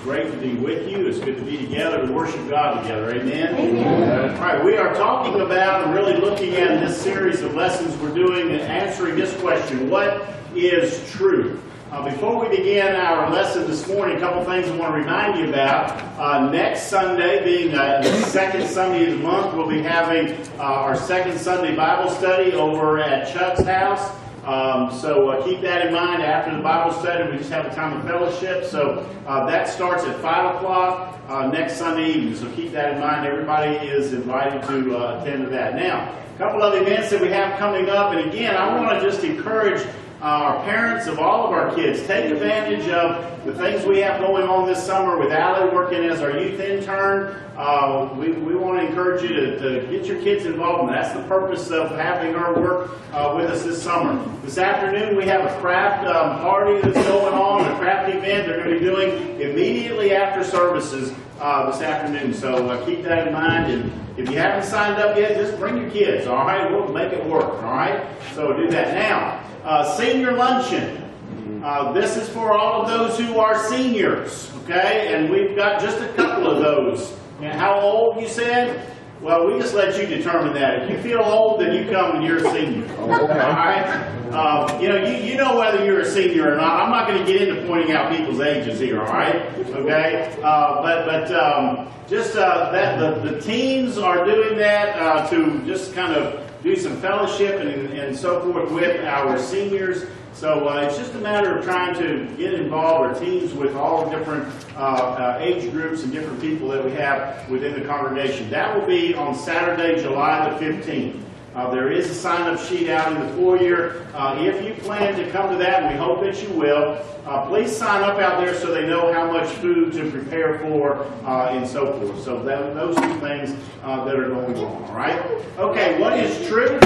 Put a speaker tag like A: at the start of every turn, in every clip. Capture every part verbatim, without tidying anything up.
A: great to be with you. It's good to be together to worship God together. Amen? Amen. All right, we are talking about and really looking at in this series of lessons we're doing and answering this question, what is truth? Uh, before we begin our lesson this morning, a couple things I want to remind you about. Uh, next Sunday, being uh, the second Sunday of the month, we'll be having uh, our second Sunday Bible study over at Chuck's house. Um, so uh, keep that in mind. After the Bible study, we just have a time of fellowship. So uh, that starts at five o'clock uh, next Sunday evening. So keep that in mind. Everybody is invited to uh, attend to that. Now, a couple of events that we have coming up. And again, I want to just encourage uh, our parents of all of our kids. Take advantage of the things we have going on this summer with Allie working as our youth intern. Uh, we, we want to encourage you to, to get your kids involved, and that's the purpose of having her work uh, with us this summer. This afternoon we have a craft um, party that's going on, a craft event they're going to be doing immediately after services uh, this afternoon. So uh, keep that in mind, and if you haven't signed up yet, just bring your kids, all right? We'll make it work, all right? So do that. Now, uh, senior luncheon. Uh, this is for all of those who are seniors, okay? And we've got just a couple of those. And how old, you said? Well, we just let you determine that. If you feel old, then you come and you're a senior. All right? Uh, you know, you, you know whether you're a senior or not. I'm not going to get into pointing out people's ages here, all right? Okay? Uh, but but um, just uh, that the, the teens are doing that uh, to just kind of do some fellowship and, and so forth with our seniors. So uh, it's just a matter of trying to get involved, or teams with all different uh, uh, age groups and different people that we have within the congregation. That will be on Saturday, July the fifteenth. Uh, there is a sign-up sheet out in the foyer. Uh, if you plan to come to that, and we hope that you will, uh, please sign up out there so they know how much food to prepare for uh, and so forth. So that, those are the things uh, that are going on, all right? Okay, what is truth?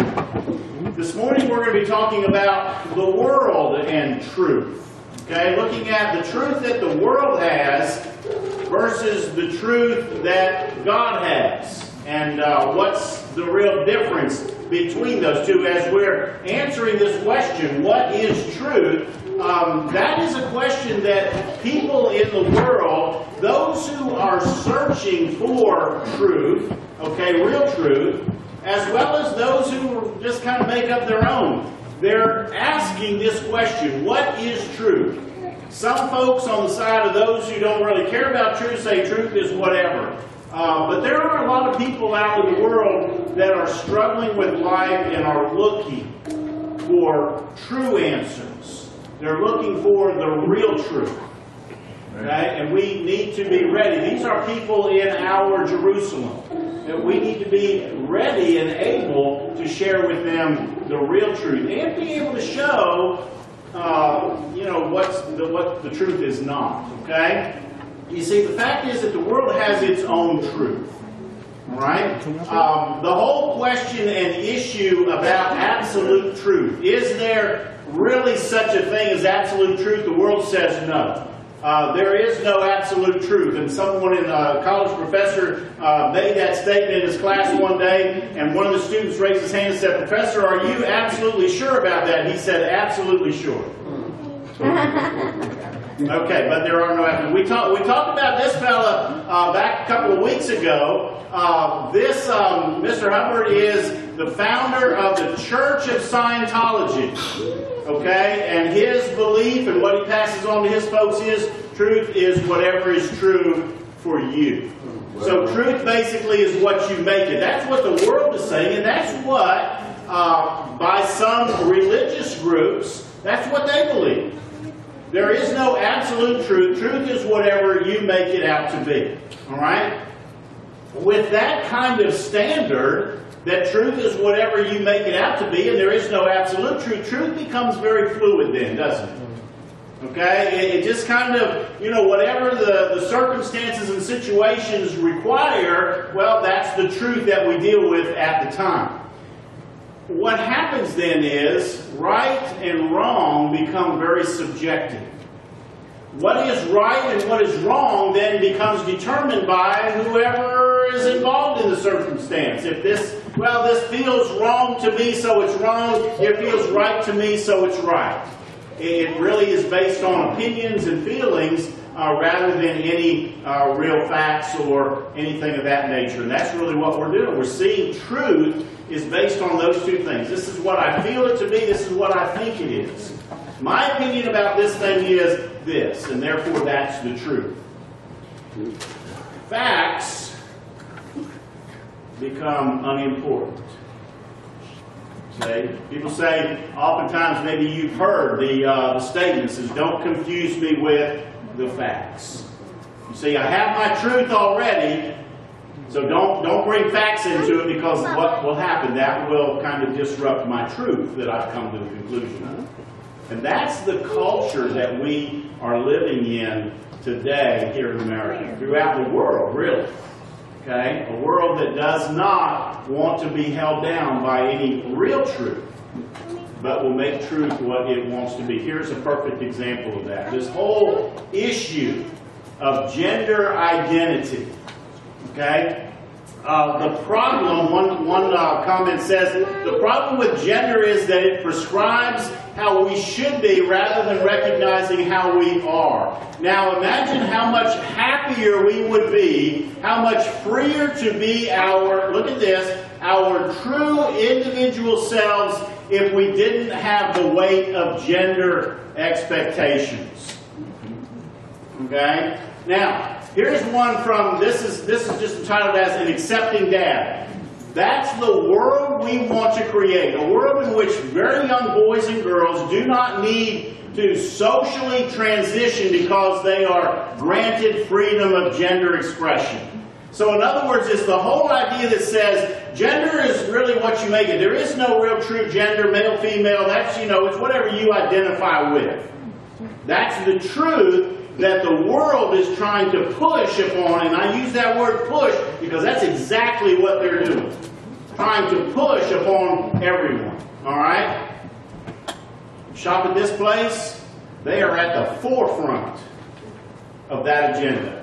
A: This morning we're going to be talking about the world and truth. Okay, looking at the truth that the world has versus the truth that God has. And uh, what's the real difference between those two as we're answering this question, what is truth? Um, that is a question that people in the world, those who are searching for truth, okay, real truth, as well as those who just kind of make up their own, they're asking this question, what is truth? Some folks on the side of those who don't really care about truth say truth is whatever. Uh, but there are a lot of people out in the world that are struggling with life and are looking for true answers. They're looking for the real truth. Okay? And we need to be ready. These are people in our Jerusalem. That we need to be ready and able to share with them the real truth and be able to show, uh, you know, what's the, what the truth is not. Okay? You see, the fact is that the world has its own truth. All right? Um, the whole question and issue about absolute truth. Is there really such a thing as absolute truth? The world says no. Uh, there is no absolute truth. And someone, in a college professor, uh, made that statement in his class one day, and one of the students raised his hand and said, "Professor, are you absolutely sure about that?" And he said, "Absolutely sure." Okay, but there are no absolute. We talked we talked about this fella uh, back a couple of weeks ago. Uh, this um, Mister Hubbard is the founder of the Church of Scientology. Okay, and his belief and what he passes on to his folks is truth is whatever is true for you. So truth basically is what you make it. That's what the world is saying, and that's what, uh, by some religious groups, that's what they believe. There is no absolute truth. Truth is whatever you make it out to be. All right? With that kind of standard, that truth is whatever you make it out to be, and there is no absolute truth, truth becomes very fluid then, doesn't it? Okay? It, it just kind of, you know, whatever the, the circumstances and situations require, well, that's the truth that we deal with at the time. What happens then is, right and wrong become very subjective. What is right and what is wrong then becomes determined by whoever is involved in the circumstance. If this, well, this feels wrong to me, so it's wrong. It feels right to me, so it's right. It really is based on opinions and feelings uh, rather than any uh, real facts or anything of that nature. And that's really what we're doing. We're seeing truth is based on those two things. This is what I feel it to be. This is what I think it is. My opinion about this thing is this, and therefore that's the truth. Facts become unimportant. Okay? People say, oftentimes, maybe you've heard the, uh, the statement says, don't confuse me with the facts. You see, I have my truth already, so don't, don't bring facts into it, because what will happen, that will kind of disrupt my truth that I've come to the conclusion of. And that's the culture that we are living in today here in America, throughout the world, really. Okay? A world that does not want to be held down by any real truth, but will make truth what it wants to be. Here's a perfect example of that. This whole issue of gender identity. Okay? Uh, the problem, one, one uh, comment says, the problem with gender is that it prescribes how we should be rather than recognizing how we are. Now imagine how much happier we would be, how much freer to be our, look at this, our true individual selves if we didn't have the weight of gender expectations. Okay? Now, here's one from, this is, this is just entitled as An Accepting Dad. That's the world we want to create. A world in which very young boys and girls do not need to socially transition because they are granted freedom of gender expression. So in other words, it's the whole idea that says gender is really what you make it. There is no real true gender, male, female. That's, you know, it's whatever you identify with. That's the truth that the world is trying to push upon, and I use that word push because that's exactly what they're doing. Trying to push upon everyone. Alright? Shop at this place, they are at the forefront of that agenda.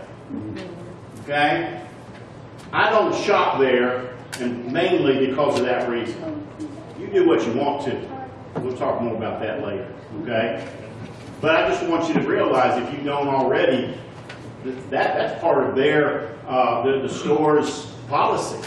A: Okay? I don't shop there, and mainly because of that reason. You do what you want to. We'll talk more about that later. Okay? But I just want you to realize, if you don't already, that that's part of their uh, the, the store's policy.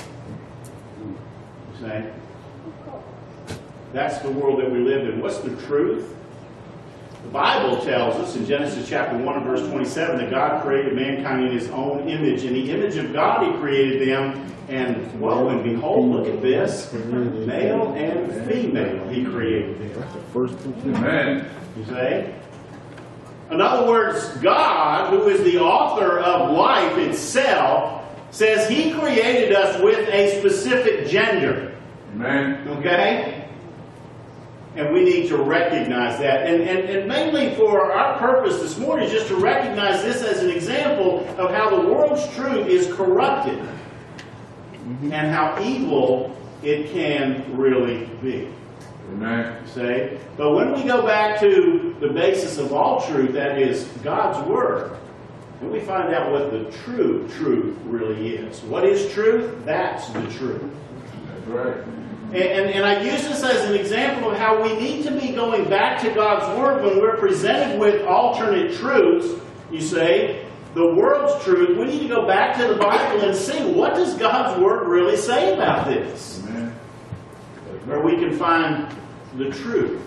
A: See? That's the world that we live in. What's the truth? The Bible tells us in Genesis chapter one and verse twenty-seven that God created mankind in His own image. In the image of God He created them, and whoa, and behold, look at this, male and female He created them.
B: That's the first thing.
A: Amen. You see? In other words, God, who is the author of life itself, says He created us with a specific gender.
C: Amen.
A: Okay? And we need to recognize that. And, and, and mainly for our purpose this morning is just to recognize this as an example of how the world's truth is corrupted. Mm-hmm. And how evil it can really be.
C: Amen.
A: See? But when we go back to the basis of all truth, that is God's Word, then we find out what the true truth really is. What is truth? That's the truth.
C: That's right.
A: And, and, and I use this as an example of how we need to be going back to God's Word when we're presented with alternate truths. You say, the world's truth, we need to go back to the Bible and see, what does God's Word really say about this?
C: Amen.
A: Where we can find the truth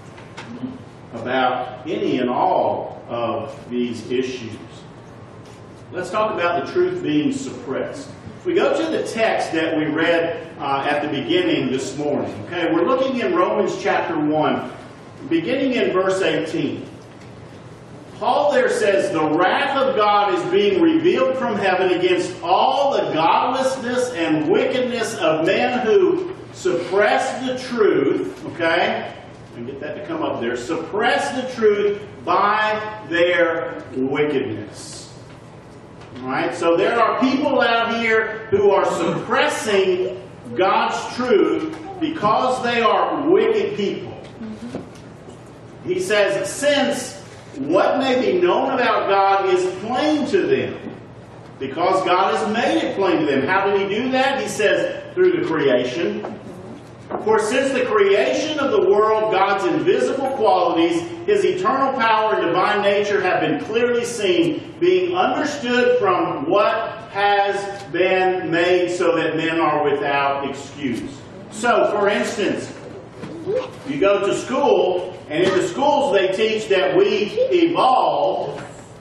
A: about any and all of these issues. Let's talk about the truth being suppressed. If we go to the text that we read uh, at the beginning this morning, okay, we're looking in Romans chapter one, beginning in verse eighteen. Paul there says, the wrath of God is being revealed from heaven against all the godlessness and wickedness of men who suppress the truth, okay? And get that to come up there. Suppress the truth by their wickedness. Alright, so there are people out here who are suppressing God's truth because they are wicked people. He says, since what may be known about God is plain to them, because God has made it plain to them. How did He do that? He says, through the creation. For since the creation of the world, God's invisible qualities, His eternal power and divine nature have been clearly seen, being understood from what has been made so that men are without excuse. So, for instance, you go to school, and in the schools they teach that we evolved,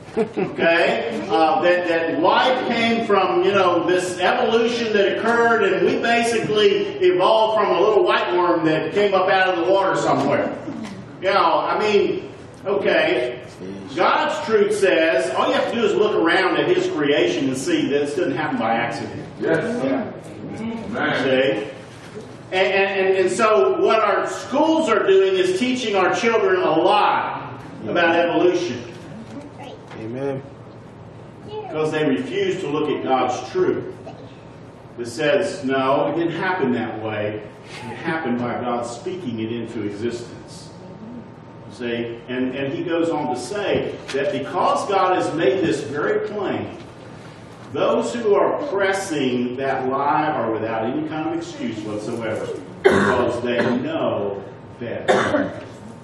A: okay? Uh, that, that life came from, you know, this evolution that occurred, and we basically evolved from a little white worm that came up out of the water somewhere. You know, I mean, okay, God's truth says, all you have to do is look around at His creation and see that this doesn't happen by accident.
C: Yes.
A: Yeah. See? And, and, and so what our schools are doing is teaching our children a lot about evolution.
B: Amen.
A: Because they refuse to look at God's truth. That says, no, it didn't happen that way. It happened by God speaking it into existence. See? And, and he goes on to say that because God has made this very plain, those who are pressing that lie are without any kind of excuse whatsoever, because they know better.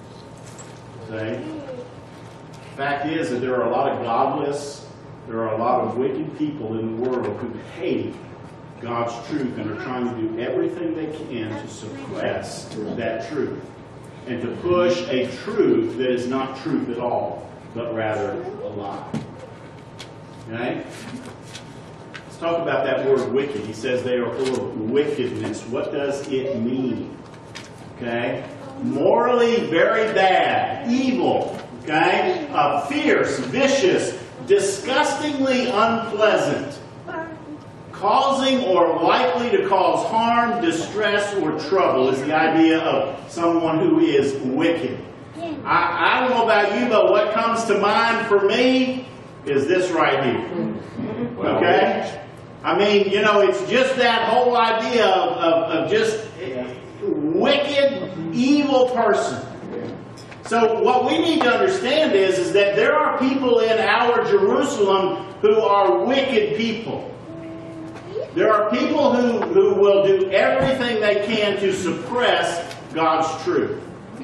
A: See? Fact is that there are a lot of godless, there are a lot of wicked people in the world who hate God's truth and are trying to do everything they can to suppress that truth and to push a truth that is not truth at all, but rather a lie. Okay? Let's talk about that word wicked. He says they are full of wickedness. What does it mean? Okay? Morally very bad, evil, okay? Uh, fierce, vicious, disgustingly unpleasant, causing or likely to cause harm, distress, or trouble is the idea of someone who is wicked. I, I don't know about you, but what comes to mind for me is this right here. Okay? I mean, you know, it's just that whole idea of, of, of just wicked, evil person. So what we need to understand is, is that there are people in our Jerusalem who are wicked people. There are people who, who will do everything they can to suppress God's truth.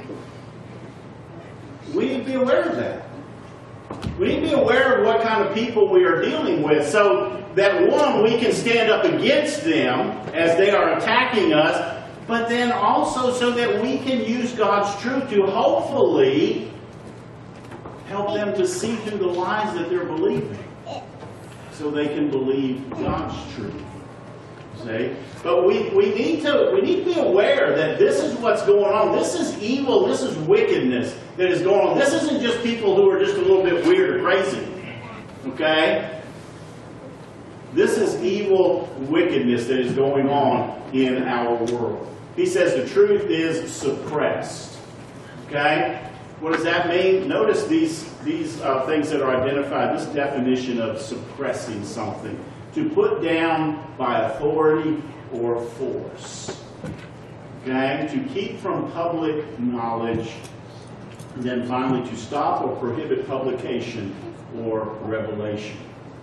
A: We need to be aware of that. We need to be aware of what kind of people we are dealing with so that, one, we can stand up against them as they are attacking us, but then also so that we can use God's truth to hopefully help them to see through the lies that they're believing so they can believe God's truth. See? But we, we, need to, we need to be aware that this is what's going on. This is evil. This is wickedness that is going on. This isn't just people who are just a little bit weird or crazy. Okay? This is evil wickedness that is going on in our world. He says the truth is suppressed. Okay? What does that mean? Notice these, these uh, things that are identified. This definition of suppressing something. To put down by authority or force. Okay? To keep from public knowledge. And then finally to stop or prohibit publication or revelation.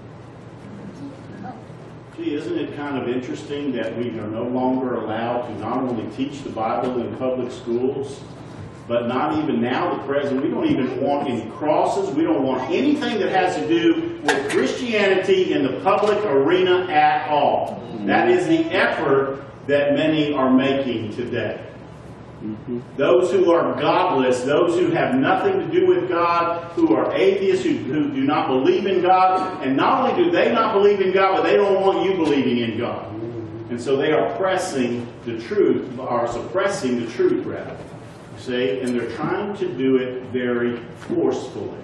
A: Gee, isn't it kind of interesting that we are no longer allowed to not only teach the Bible in public schools, but not even now, the present, we don't even want any crosses. We don't want anything that has to do with Christianity in the public arena at all. That is the effort that many are making today. Mm-hmm. Those who are godless, those who have nothing to do with God, who are atheists, who, who do not believe in God, and not only do they not believe in God, but they don't want you believing in God. And so they are pressing the truth, or suppressing the truth, rather. See? And they're trying to do it very forcefully.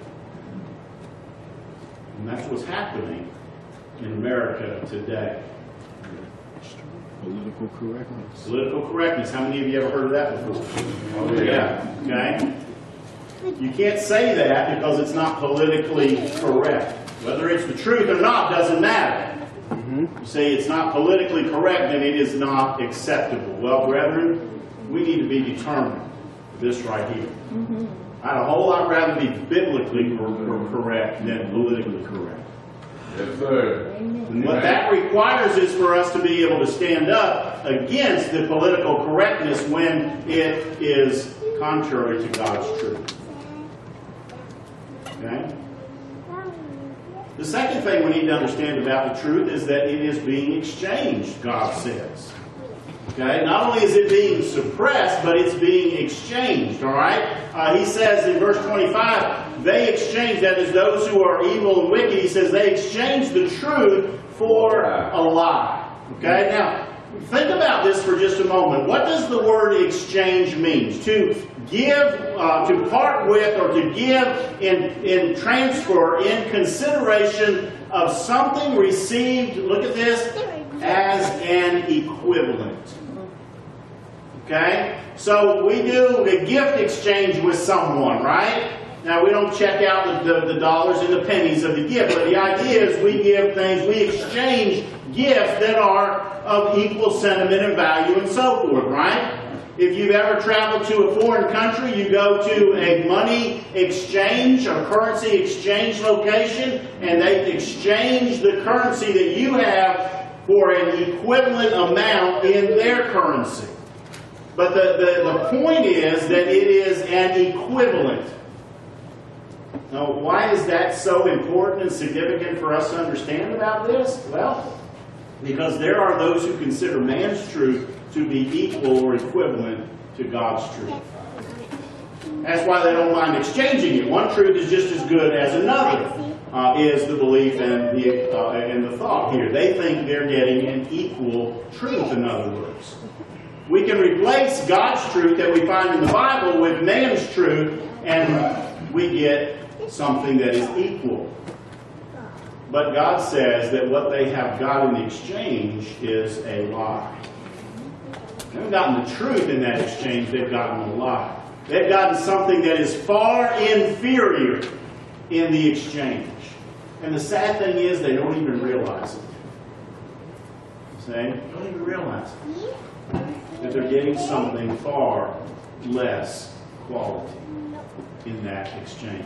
A: And that's what's happening in America today.
B: Political correctness.
A: Political correctness. How many of you ever heard of that before? Oh, yeah. Okay? You can't say that because it's not politically correct. Whether it's the truth or not doesn't matter. Mm-hmm. You say it's not politically correct, then it is not acceptable. Well, brethren, we need to be determined. This right here. Mm-hmm. I'd a whole lot rather be biblically correct than politically correct.
C: Yes, sir.
A: And what that requires is for us to be able to stand up against the political correctness when it is contrary to God's truth. Okay? The second thing we need to understand about the truth is that it is being exchanged, God says. Okay? Not only is it being suppressed, but it's being exchanged, all right? Uh, he says in verse twenty-five, they exchange, that is those who are evil and wicked, he says they exchange the truth for a lie. Okay? Now, think about this for just a moment. What does the word exchange mean? To give, uh, to part with, or to give in, in transfer, in consideration of something received, look at this, as an equivalent. Okay? So we do a gift exchange with someone, right? Now we don't check out the, the, the dollars and the pennies of the gift, but the idea is we give things, we exchange gifts that are of equal sentiment and value and so forth, right? If you've ever traveled to a foreign country, you go to a money exchange or currency exchange location, and they exchange the currency that you have for an equivalent amount in their currency. But the, the, the point is that it is an equivalent. Now, why is that so important and significant for us to understand about this? Well, because there are those who consider man's truth to be equal or equivalent to God's truth. That's why they don't mind exchanging it. One truth is just as good as another, uh, is the belief and the, uh, and the thought here. They think they're getting an equal truth, in other words. We can replace God's truth that we find in the Bible with man's truth, and we get something that is equal. But God says that what they have got in exchange is a lie. They haven't gotten the truth in that exchange, they've gotten a lie. They've gotten something that is far inferior in the exchange. And the sad thing is they don't even realize it. See? They don't even realize it. That they're getting something far less quality in that exchange.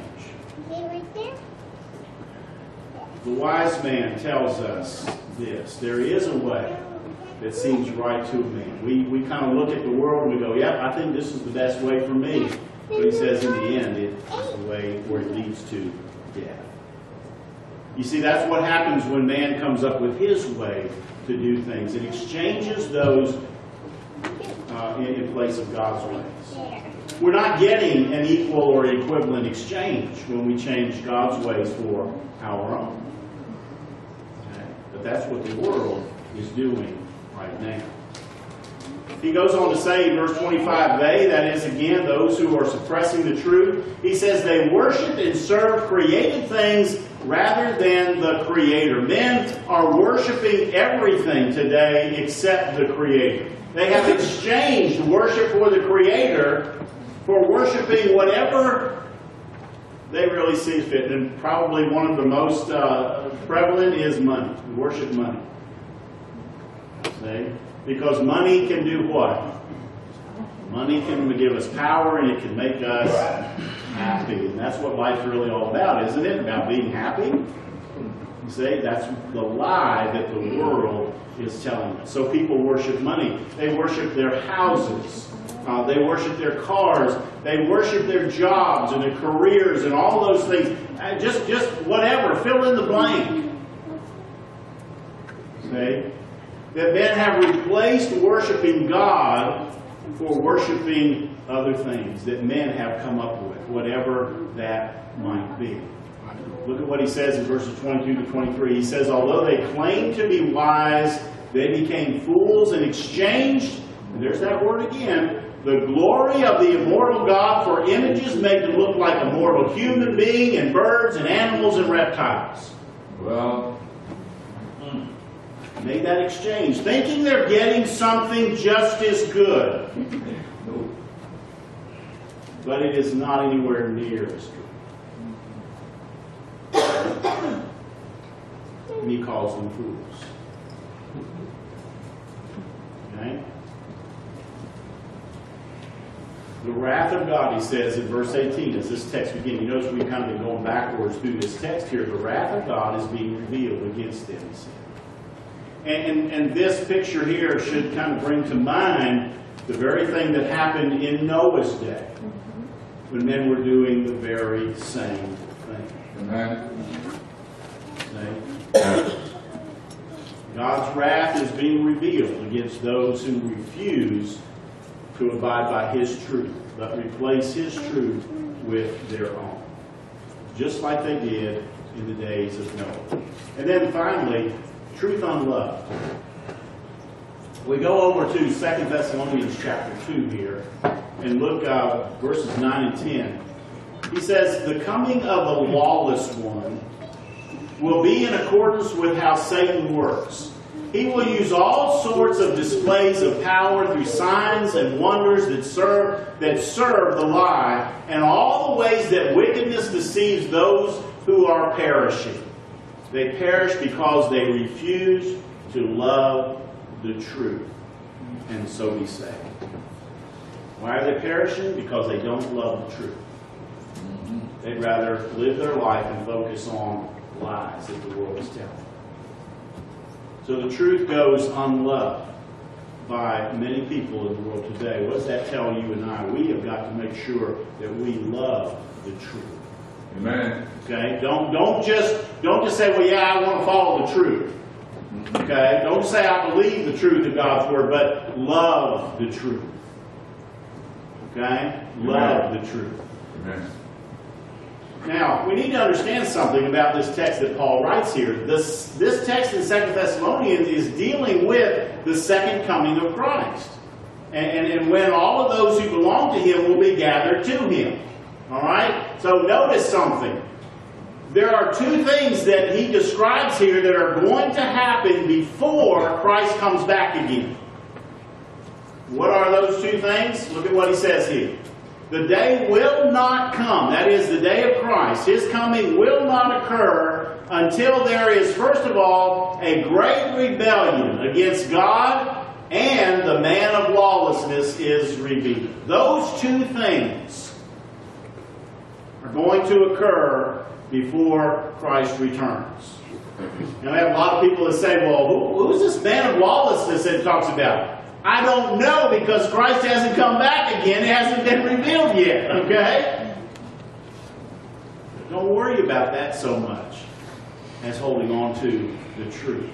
A: The wise man tells us this. There is a way that seems right to a man. We, we kind of look at the world and we go, yeah, I think this is the best way for me. But he says in the end, it is the way where it leads to death. You see, that's what happens when man comes up with his way to do things. It exchanges those uh, in, in place of God's ways. We're not getting an equal or equivalent exchange when we change God's ways for our own. Okay? But that's what the world is doing right now. He goes on to say in verse twenty-five, they, that is again those who are suppressing the truth, he says they worship and serve created things rather than the Creator. Men are worshiping everything today except the Creator. They have exchanged worship for the Creator for worshiping whatever they really see fit. And probably one of the most uh, prevalent is money. We worship money. See? Because money can do what? Money can give us power and it can make us happy. And that's what life's really all about, isn't it? About being happy. You see, that's the lie that the world is telling us. So people worship money. They worship their houses. Uh, they worship their cars. They worship their jobs and their careers and all those things. Uh, just, just whatever. Fill in the blank. See? That men have replaced worshiping God for worshiping other things that men have come up with, whatever that might be. Look at what he says in verses twenty-two to twenty-three. He says, although they claimed to be wise, they became fools and exchanged, and there's that word again, the glory of the immortal God for images made to look like a mortal human being and birds and animals and reptiles.
C: Well,
A: made that exchange, thinking they're getting something just as good. But it is not anywhere near as good. And he calls them fools. Okay? The wrath of God, he says in verse eighteen, as this text begins. You notice we've kind of been going backwards through this text here. The wrath of God is being revealed against them, he said. And, and this picture here should kind of bring to mind the very thing that happened in Noah's day, when men were doing the very same thing.
C: Amen.
A: See? God's wrath is being revealed against those who refuse to abide by His truth, but replace His truth with their own. Just like they did in the days of Noah. And then finally, truth unloved. We go over to Second Thessalonians chapter two here and look uh, verses nine and ten. He says, the coming of the lawless one will be in accordance with how Satan works. He will use all sorts of displays of power through signs and wonders that serve, that serve the lie, and all the ways that wickedness deceives those who are perishing. They perish because they refuse to love the truth, and so be saved. Why are they perishing? Because they don't love the truth. They'd rather live their life and focus on lies that the world is telling. So the truth goes unloved by many people in the world today. What does that tell you and I? We have got to make sure that we love the truth.
C: Amen.
A: Okay? Don't don't just don't just say, well, yeah, I want to follow the truth. Okay? Don't just say I believe the truth of God's word, but love the truth. Okay? Love the truth.
C: Amen.
A: Now, we need to understand something about this text that Paul writes here. This, this text in Second Thessalonians is dealing with the second coming of Christ. And, and, and when all of those who belong to Him will be gathered to Him. Alright? So notice something. There are two things that he describes here that are going to happen before Christ comes back again. What are those two things? Look at what he says here. The day will not come, that is the day of Christ. His coming will not occur until there is, first of all, a great rebellion against God and the man of lawlessness is revealed. Those two things are going to occur before Christ returns. Now, we have a lot of people that say, well, who, who's this man of lawlessness that it talks about? I don't know, because Christ hasn't come back again. It hasn't been revealed yet, okay? Don't worry about that so much as holding on to the truth,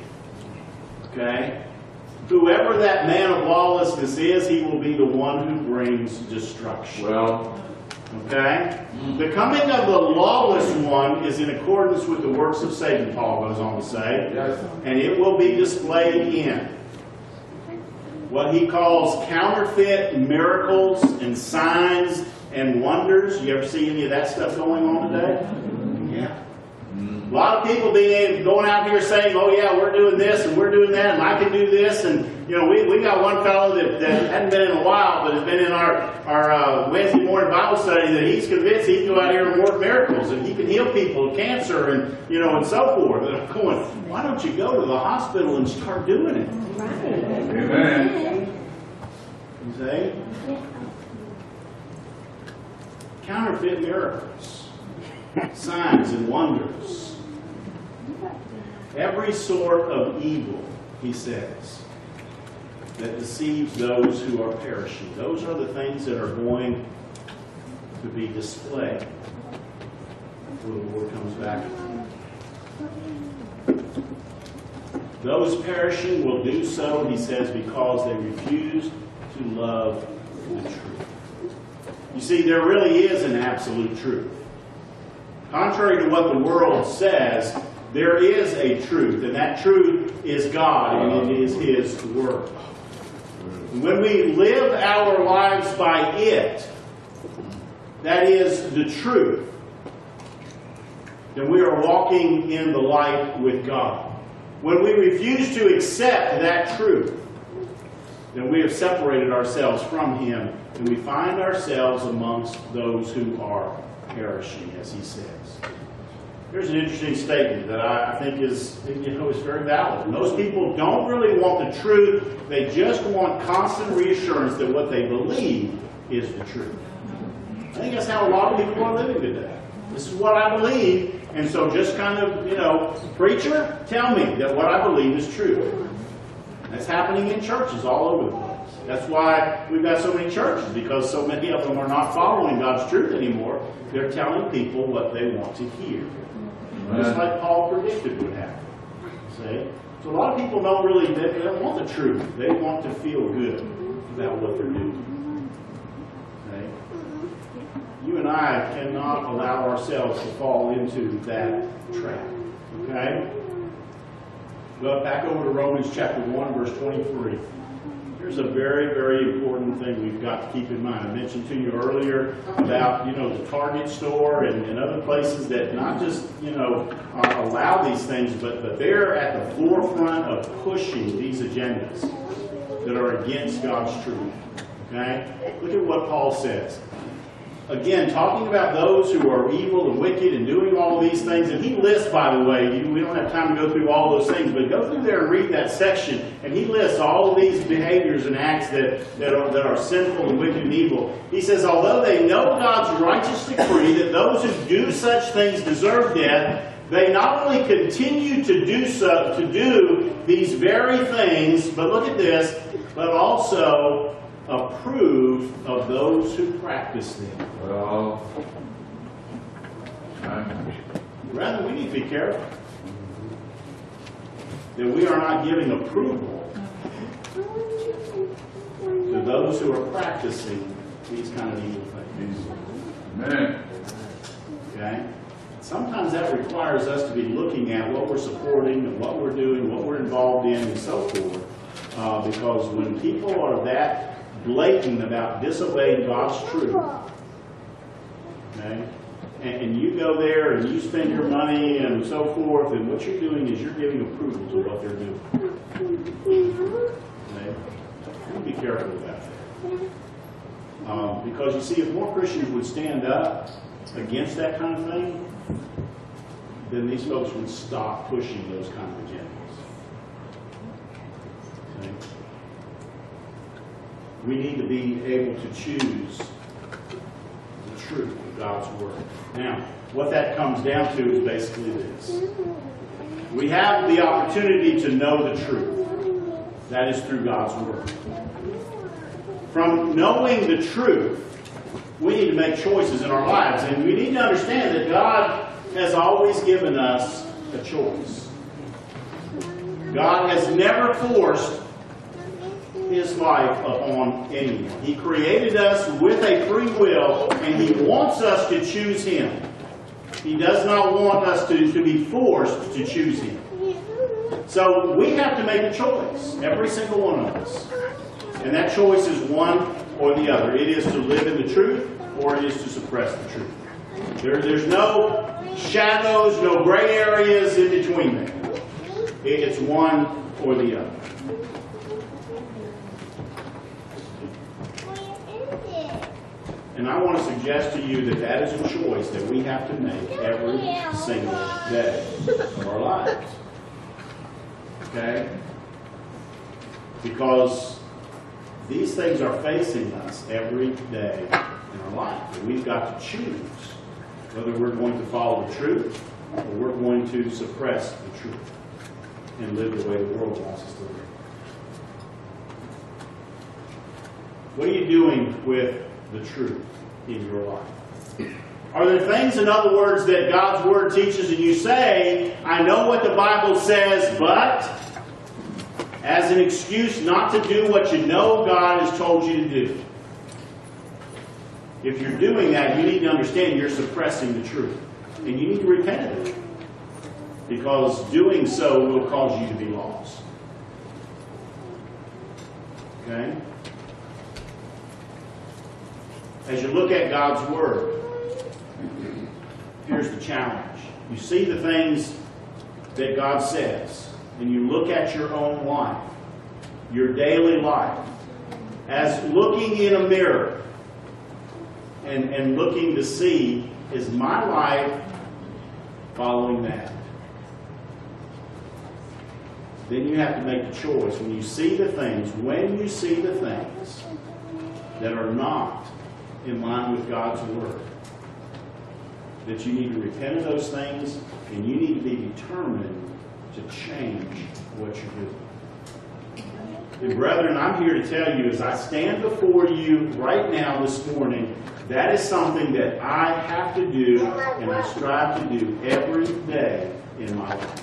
A: okay? Whoever that man of lawlessness is, he will be the one who brings destruction.
C: Well,
A: okay? The coming of the lawless one is in accordance with the works of Satan, Paul goes on to say,
C: yes.
A: and it will be displayed in what he calls counterfeit miracles and signs and wonders. You ever see any of that stuff going on today? Yeah. A lot of people being going out here saying, oh yeah, we're doing this and we're doing that and I can do this. And you know, we, we got one fellow that, that hadn't been in a while, but has been in our, our uh, Wednesday morning Bible study, that he's convinced he can go out here and work miracles and he can heal people of cancer and, you know, and so forth. And I'm going, why don't you go to the hospital and start doing it?
C: Amen.
A: You see? Counterfeit miracles, signs and wonders. Every sort of evil, he says, that deceives those who are perishing. Those are the things that are going to be displayed before the Lord comes back. Those perishing will do so, he says, because they refuse to love the truth. You see, there really is an absolute truth. Contrary to what the world says, there is a truth, and that truth is God, and it is His Word. And when we live our lives by it, that is the truth, then we are walking in the light with God. When we refuse to accept that truth, then we have separated ourselves from Him, and we find ourselves amongst those who are perishing, as he says. Here's an interesting statement that I, I think is, you know, is very valid. Most people don't really want the truth. They just want constant reassurance that what they believe is the truth. I think that's how a lot of people are living today. This is what I believe, and so just kind of, you know, preacher, tell me that what I believe is true. That's happening in churches all over the place. That's why we've got so many churches, because so many of them are not following God's truth anymore. They're telling people what they want to hear. Just like Paul predicted would happen. See? So a lot of people don't really, they, they don't want the truth. They want to feel good about what they're doing. Okay? You and I cannot allow ourselves to fall into that trap. Okay? Go back over to Romans chapter one, verse twenty-three. Here's a very, very important thing we've got to keep in mind. I mentioned to you earlier about, you know, the Target store and, and other places that not just, you know, uh, allow these things, but, but they're at the forefront of pushing these agendas that are against God's truth. Okay? Look at what Paul says. Again, talking about those who are evil and wicked and doing all these things. And he lists, by the way, you, we don't have time to go through all those things, but go through there and read that section. And he lists all of these behaviors and acts that, that, are, that are sinful and wicked and evil. He says, although they know God's righteous decree that those who do such things deserve death, they not only continue to do so, to do these very things, but look at this, but also approve of those who practice them.
C: Well,
A: Rather, we need to be careful that we are not giving approval to those who are practicing these kind of evil things.
C: amen.
A: Okay? Sometimes that requires us to be looking at what we're supporting and what we're doing, what we're involved in, and so forth. Uh, because when people are that blatant about disobeying God's truth, okay, and, and you go there and you spend your money and so forth, and what you're doing is you're giving approval to what they're doing. Okay? Be careful about that. Um, because you see, if more Christians would stand up against that kind of thing, then these folks would stop pushing those kind of agendas. Okay? We need to be able to choose the truth of God's Word. Now, what that comes down to is basically this. We have the opportunity to know the truth. That is through God's Word. From knowing the truth, we need to make choices in our lives. And we need to understand that God has always given us a choice. God has never forced His life upon anyone. He created us with a free will, and He wants us to choose Him. He does not want us to, to be forced to choose Him. So we have to make a choice, every single one of us. And that choice is one or the other. It is to live in the truth, or it is to suppress the truth. There, there's no shadows, no gray areas in between there. It's one or the other. And I want to suggest to you that that is a choice that we have to make every single day of our lives. Okay? Because these things are facing us every day in our life. And we've got to choose whether we're going to follow the truth or we're going to suppress the truth and live the way the world wants us to live. What are you doing with the truth in your life? Are there things, in other words, that God's Word teaches and you say, I know what the Bible says, but as an excuse not to do what you know God has told you to do? If you're doing that, you need to understand you're suppressing the truth. And you need to repent of it. Because doing so will cause you to be lost. Okay? As you look at God's Word, here's the challenge. You see the things that God says, and you look at your own life, your daily life, as looking in a mirror and, and looking to see, is my life following that? Then you have to make the choice. When you see the things, when you see the things that are not in line with God's Word, that you need to repent of those things, and you need to be determined to change what you're doing. And brethren, I'm here to tell you as I stand before you right now this morning, that is something that I have to do and I strive to do every day in my life.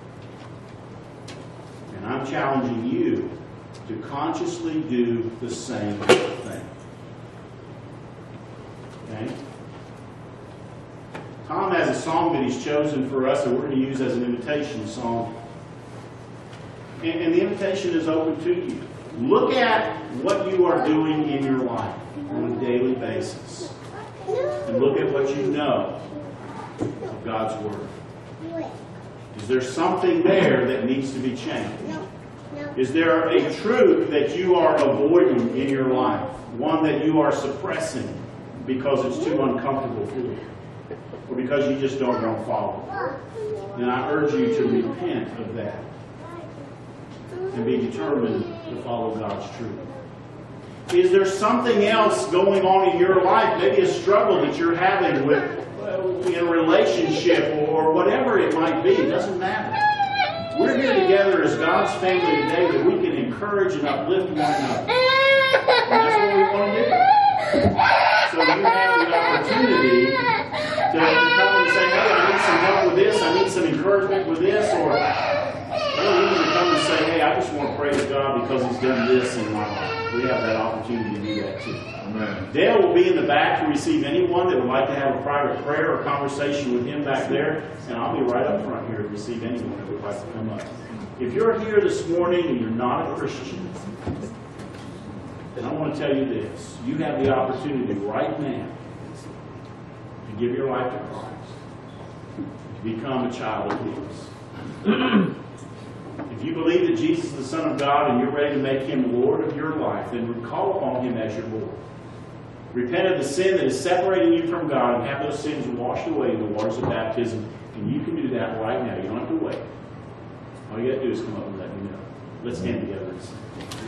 A: And I'm challenging you to consciously do the same thing. Okay? Tom has a song that he's chosen for us that we're going to use as an invitation song. And, and the invitation is open to you. Look at what you are doing in your life on a daily basis. And look at what you know of God's Word. Is there something there that needs to be changed? Is there a truth that you are avoiding in your life? One that you are suppressing because it's too uncomfortable for you? Or because you just don't want to follow? Then I urge you to repent of that and be determined to follow God's truth. Is there something else going on in your life, maybe a struggle that you're having with in a relationship or whatever it might be? It doesn't matter. We're here together as God's family today that we can encourage and uplift one another. And that's what we want to do. So you have the opportunity to come and say, hey, I need some help with this, I need some encouragement with this, or well, you need to come and say, hey, I just want to praise God because He's done this in my life. We have that opportunity to do that too.
C: Amen.
A: Dale will be in the back to receive anyone that would like to have a private prayer or conversation with him back there, and I'll be right up front here to receive anyone that would like to come up. If you're here this morning and you're not a Christian, then I want to tell you this. You have the opportunity right now to give your life to Christ, to become a child of His. If you believe that Jesus is the Son of God and you're ready to make Him Lord of your life, then call upon Him as your Lord. Repent of the sin that is separating you from God and have those sins washed away in the waters of baptism. And you can do that right now. You don't have to wait. All you got to do is come up and let me know. Let's stand together and sing.